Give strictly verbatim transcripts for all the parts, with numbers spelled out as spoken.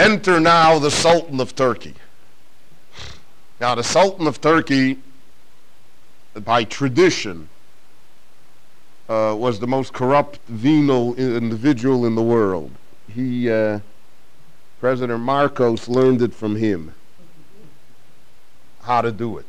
enter now the Sultan of Turkey. Now, the Sultan of Turkey, by tradition, uh, was the most corrupt, venal individual in the world. He, uh, President Marcos learned it from him, how to do it.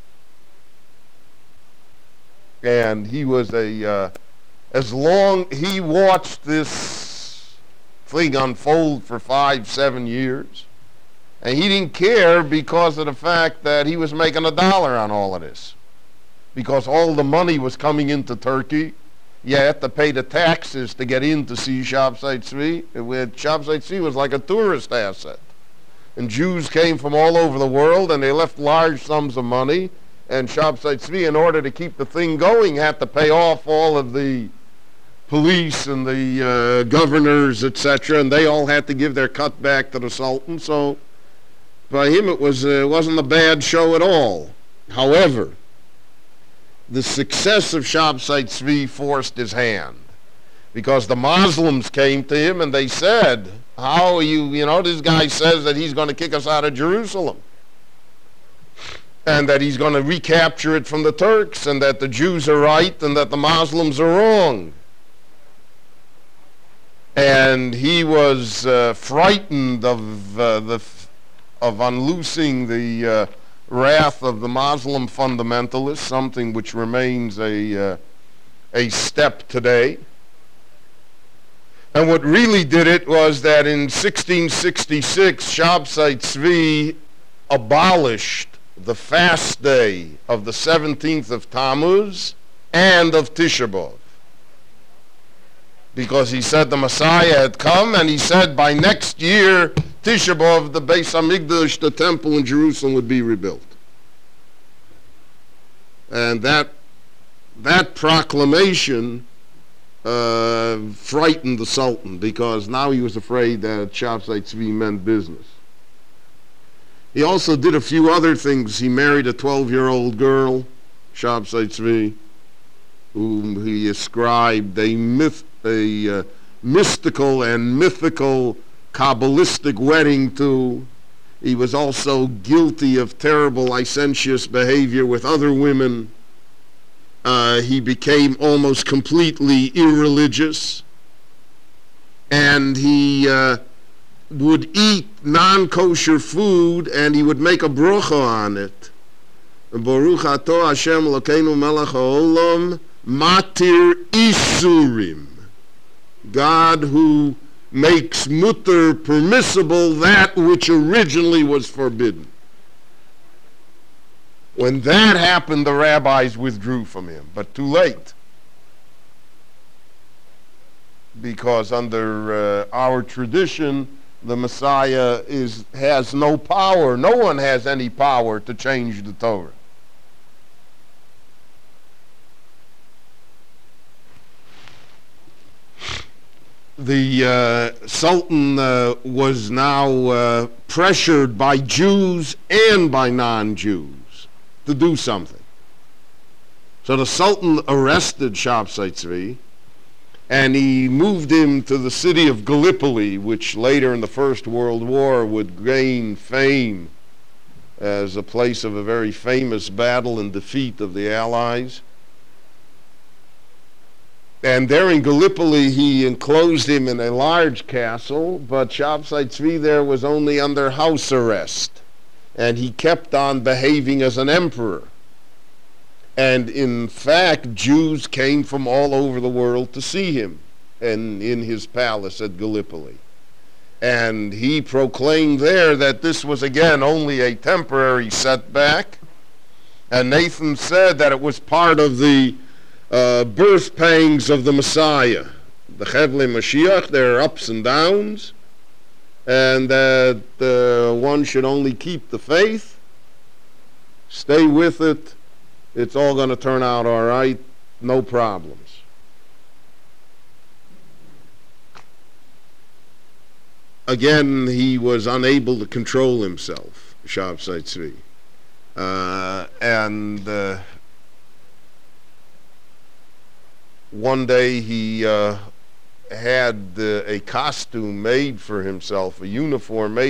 And he was a, uh, as long, he watched this thing unfold for five, seven years, and he didn't care because of the fact that he was making a dollar on all of this. Because all the money was coming into Turkey. You had to pay the taxes to get in to see Shabtai Tzvi. Shabtai Tzvi was like a tourist asset. And Jews came from all over the world, and they left large sums of money. And Shabtai Tzvi, in order to keep the thing going, had to pay off all of the police and the uh, governors, et cetera, and they all had to give their cut back to the Sultan. So by him, it was, uh, it wasn't a bad show at all. However, the success of Shabtai Tzvi forced his hand, because the Muslims came to him and they said, how are you, you know, this guy says that he's going to kick us out of Jerusalem, and that he's going to recapture it from the Turks, and that the Jews are right and that the Muslims are wrong. And he was uh, frightened of uh, the of unloosing the uh, wrath of the Muslim fundamentalists, something which remains a uh, a step today. And what really did it was that in sixteen sixty-six, Shabtai Tzvi abolished the fast day of the seventeenth of Tammuz and of Tisha B'Av, because he said the Messiah had come, and he said by next year, Tisha B'Av, the Beis HaMikdash, the temple in Jerusalem, would be rebuilt. And that, that proclamation uh, frightened the Sultan, because now he was afraid that Shabtai Tzvi meant business. He also did a few other things. He married a twelve-year-old girl, Shabtai Tzvi, whom he ascribed a myth, a uh, mystical and mythical Kabbalistic wedding to. He was also guilty of terrible licentious behavior with other women. Uh, he became almost completely irreligious, and he uh, would eat non-kosher food, and he would make a brocha on it. Baruch atah Hashem Elokeinu melech haolam matir isurim. God who makes mutter permissible that which originally was forbidden. When that happened, the rabbis withdrew from him, but too late. Because under uh, our tradition, the Messiah is, has no power. No one has any power to change the Torah. The uh, Sultan uh, was now uh, pressured by Jews and by non-Jews to do something. So the Sultan arrested Shabtai Tzvi, and he moved him to the city of Gallipoli, which later in the First World War would gain fame as a place of a very famous battle and defeat of the Allies. And there in Gallipoli, he enclosed him in a large castle, but Shabtai Tzvi there was only under house arrest, and he kept on behaving as an emperor. And in fact, Jews came from all over the world to see him and in his palace at Gallipoli. And he proclaimed there that this was again only a temporary setback, and Nathan said that it was part of the Uh, birth pangs of the Messiah. The Chevle Mashiach, there are ups and downs, and that uh, one should only keep the faith, stay with it, it's all going to turn out all right, no problems. Again, he was unable to control himself, Shabtai Tzvi. Uh, and uh, one day he uh, had uh, a costume made for himself, a uniform made